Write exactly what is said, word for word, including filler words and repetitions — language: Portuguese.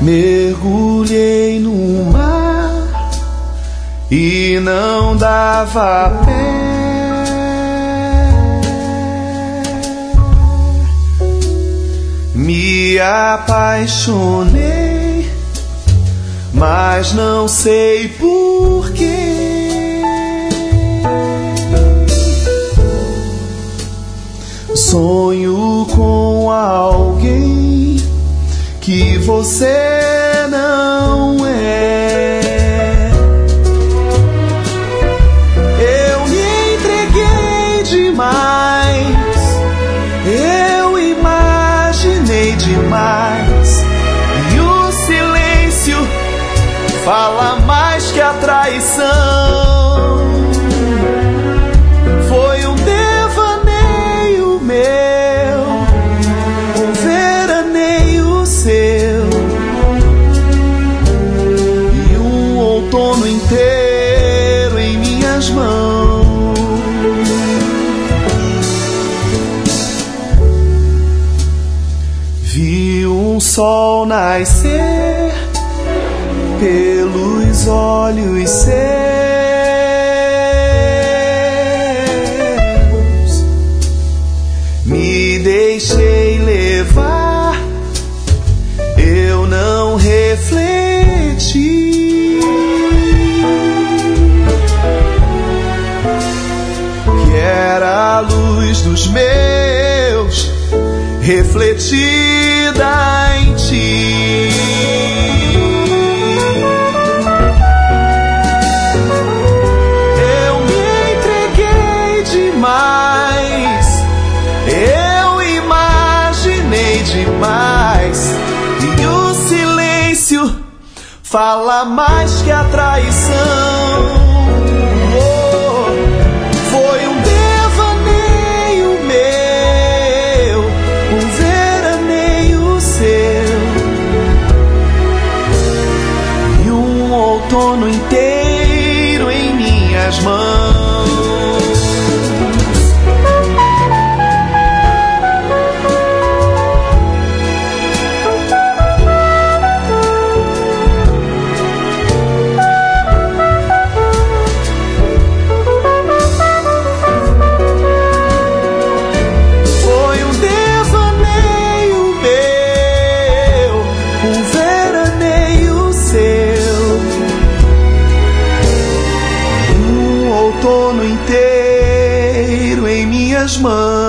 Mergulhei no mar e não dava pé. Me apaixonei, mas não sei porquê. Sonho com alguém que você não é. Eu me entreguei demais, eu imaginei demais, e o silêncio fala mais que a traição. Foi um devaneio meu, um veraneio seu, e um outono inteiro em minhas mãos. Vi um sol nascer pelos olhos seus, me deixei levar, eu não refleti que era a luz dos meus refletida em ti. Eu me entreguei demais, eu imaginei demais, e o silêncio fala mais que a traição. Oh, foi um devaneio meu, um veraneio seu, e um outono inteiro em minhas mãos. Outono inteiro em minhas mãos.